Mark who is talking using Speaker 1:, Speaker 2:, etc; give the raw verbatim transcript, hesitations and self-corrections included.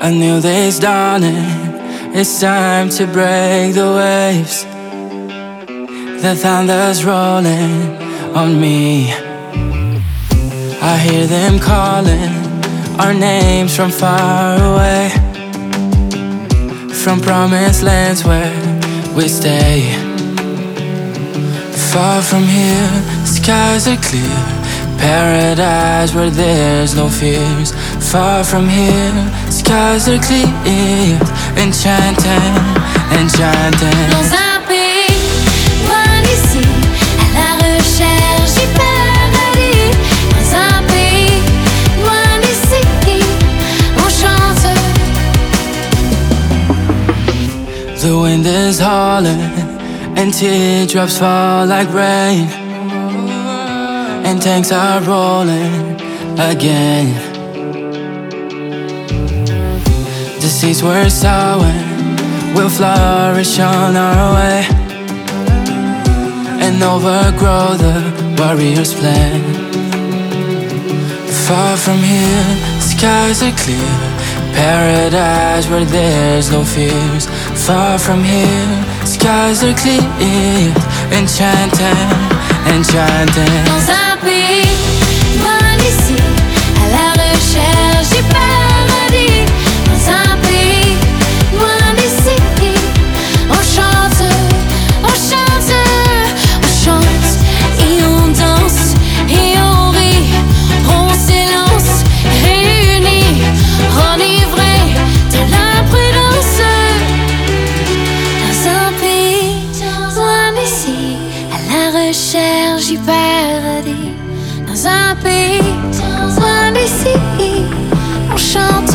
Speaker 1: A new day's dawning, it's time to break the waves. The thunder's rolling on me. I hear them calling our names from far away, from promised lands where we stay. Far from here, skies are clear, paradise where there's no fears. Far from here, skies are clear, enchanting, enchanting.
Speaker 2: Dans un pays loin d'ici, à la recherche du paradis. Dans un pays loin d'ici, on chante.
Speaker 1: The wind is howling and teardrops fall like rain, and tanks are rolling again. The seeds we're sowing will flourish on our way and overgrow the warrior's plan. Far from here, skies are clear, paradise where there's no fears. Far from here, skies are clear, enchanting, enchanting.
Speaker 2: Dans un pays loin d'ici, à la recherche du paradis. Dans un pays loin d'ici, on chante, on chante, on chante. Et on danse, et on rit, on s'élance, réunis, enivrés de l'imprudence. Dans un pays loin d'ici, à la recherche du paradis. Dans un pays loin d'ici, on chante.